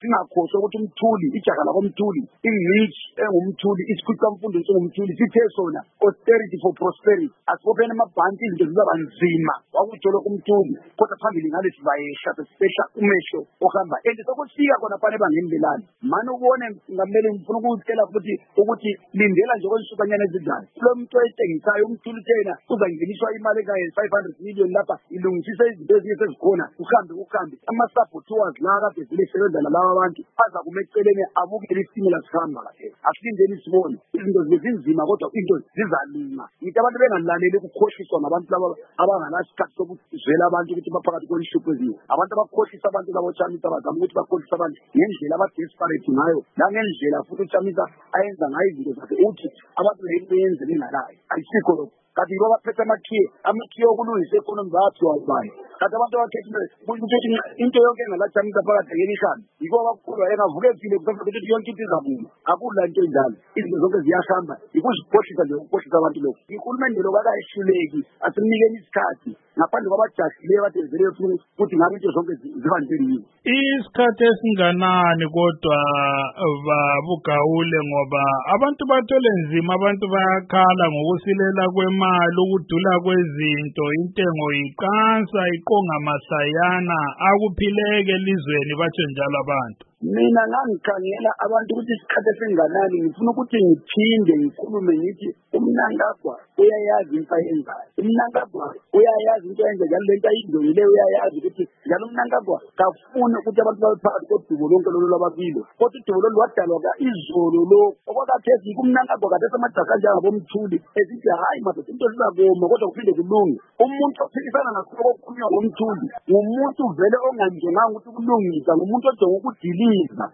singakhohlwa ukuthi umthuli ijaha lakomthuli i-rich engumthuli isikhwicamfundo singumthuli sithe sona austerity for prosperity asibopheni amabhanti izinto zizaba nzima wakutsholo kumthuli kodwa phambili ngale sibayehla sesihla umehlo ohamba and sokufika khona fane bangendelani mani ubone ngamele ngifuna ukutshela ukuthi lindela nje kwensukwanyana ezizayo kulo muntu oyithengisayo umthuli thena uzangeniswa imali ekaye 500 million lapha ilungisise izinto ezikhona uhambe ama-saboteurs la kade zilesebenza nalaba abantu aza kuma eceleni abukele isitimela sihamba kahle asilindeni sibone izinto zibe zinzima kodwa into zizalunga ngithi abantu bengalaleli ukukhohliswa ngabantu laba abanganasikhathi sokuzwela abantu ukuthi baphakathi kwenhlupho ezinye abantu abakhohlisa abantu labo Chamisa bazama ukuthi bakhohlisa abantu ngendlela aba-desperate ngayo nangendlela futhi uChamisa ayenza ngayo izinto zakhe uthi abantu beyenze bengalayo ayisikho lokho kanti yibo abaphethe amakhiye okulungisa economy bayaphiwa ubani kanti abantu abakhethe into yonke engalaChamisa phakathi ngenisana yiko abakholwa engavuke ephile kusasa ukuthi yonke into izavuma akula nto enjalo izinto zonke ziyahamba yikuzikhohlisa nje ukukhohlisa abantu lokhu ihulumende lo akayihluleki asimnikeni isikhathi ngaphandle kwabajasileyo kade vele befuna ukuthi ngabe into zonke zibanjeni isikhathi esinganani kodwa babugawule ngoba abantu bathole nzima abantu bayakhala ngokusilela kwemali ukudula kwezinto intengo iqansa iqonga masayana akuphileke elizweni batsho njalo abantu mina ngangikhangela abantu ukuthi isikhathi esinganani ngifuna ukuthi ngiphinde ngikhulume ngithi umnankagwa uyayazi into ayenzayo umnankagwa uyayazi into ayenza njalo lento ayidlulile uyayazi ukuthi njalo umnankagwa kafuni ukuthi abantu babe phakathi kodubo lonke lolu lwababili kodwa udubo lolu lwadalwa izolo lo okwakhathesi umnankagwa kathesi amajaka njengabomthuli esithi hayi madoda into zizakoma kodwa kuphinde kulunge umuntu ophikisana nakho okukhulunywa ngomthuli ngumuntu vele onganjenganga ukuthi kulungisa ngumuntu odinga ukudiliza